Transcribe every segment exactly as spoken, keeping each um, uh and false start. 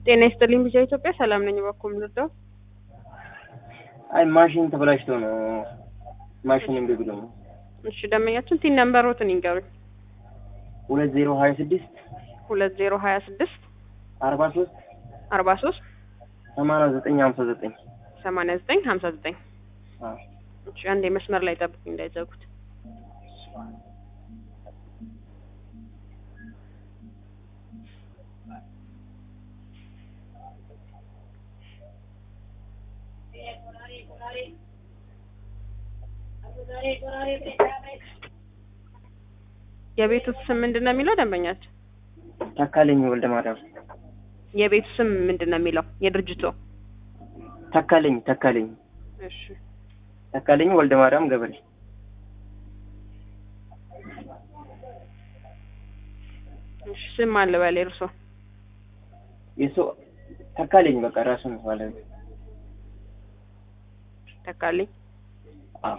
ጤና ይስጥልኝ ቢጫ ኢትዮጵያ ሰላም ነኝ በኩል ልርዳው አይ ማሽን ተበላሽቶ ነው ማሽን እምቢ ብሎ ነው እሺ ደመኛችን ቲን ነምበሮትን ይንገሩኝ ሁለት ዜሮ ሃያ ስድስት ሁለት ዜሮ ሃያ ስድስት አርባ ሶስት አርባ ሶስት ሰማንያ ዘጠኝ ሃምሳ ዘጠኝ ሰማንያ ዘጠኝ ሃምሳ ዘጠኝ አዎ እሺ አንዴ መስመር ላይ ጠብቁኝ እንዳይዘጉት የቤቱ ስም ምንድነው የሚለው ደንበኛችን ተካለኝ ወልደ ማርያም የቤቱ ስም ምንድነው የሚለው የድርጅቱ ተካለኝ ተካለኝ እሺ ተካለኝ ወልደ ማርያም ገበሬ እሺ ስም አለ ባለ እርሶ የሶ ተካለኝ በቃ ራሱ ነው ማለት ተካለኝ አዎ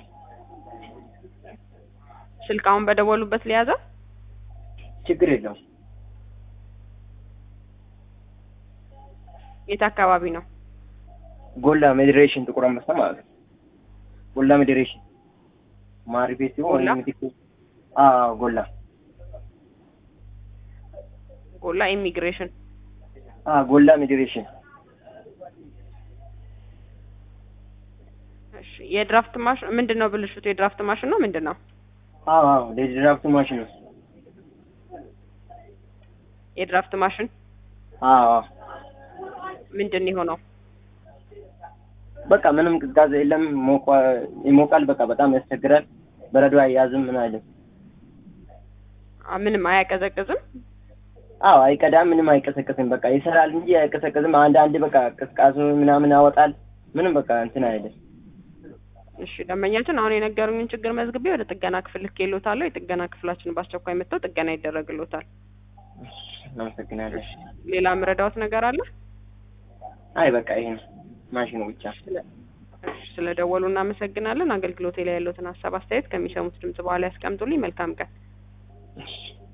ስልካውን በደወሉበት ሊያዘው ችግር የለውም የት አካባቢ ነው ጎላ ሜዲሬሽን ጥቁር አንበሳ ማለት ነው ጎላ ሜዲሬሽን ማሪ ቤት ጎላ? ነው እንግዲህ አዎ ጎላ ጎላ ኢሚግሬሽን አዎ ጎላ ሜዲሬሽን እሺ የድራፍት ማሽን ምንድነው ብልሽቱ የድራፍት ማሽን ነው ምንድነው አዎ አዎ የድራፍት ማሽን ነው የድራፍት ማሽን አዎ ምንድነው የሆነው በቃ ምንም ቅዝቃዜ የለም ሞቋ ይሞቃል በቃ በጣም ያስቸግራል በረዶ አያያዝም ምን አይልም አ ምንም አያቀዘቅዝም አዎ አይቀዳም ምንም አይቀሰቅስም በቃ ይሰራል እንጂ አይቀሰቅስም አንድ አንድ በቃ ቅዝቃዜ ምናምን ያወጣል ምንም በቃ እንትን አይደለም እሺ ደመኛችን አሁን የነገሩኝን ችግር መዝግቤ ወደ ጥገና ክፍል ልኬልዎታለሁ የጥገና ክፍላችን በአስቸኳይ መጥተው ጥገና ይደረግልዎታል እናመሰግናለን ሌላ ምረዳዎት ነገር አለ አይ በቃ ይሄ ነው ማሽኑ ብቻ እሺ ስለደወሉ እናመሰግናለን አገልግሎቴ ላይ ያለዎትን ሐሳብ አስተያየት ከሚሰሙት ድምጽ በኋላ ያስቀምጡልኝ መልካም ቀን